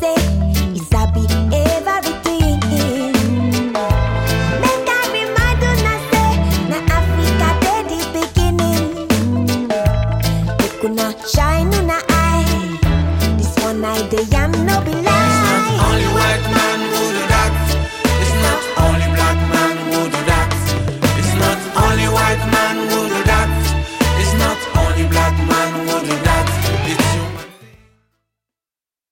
say he sabi everything. Make I remind una say na Africa dey the beginning. Make una shine una eye. This one eye dey yam no be lie.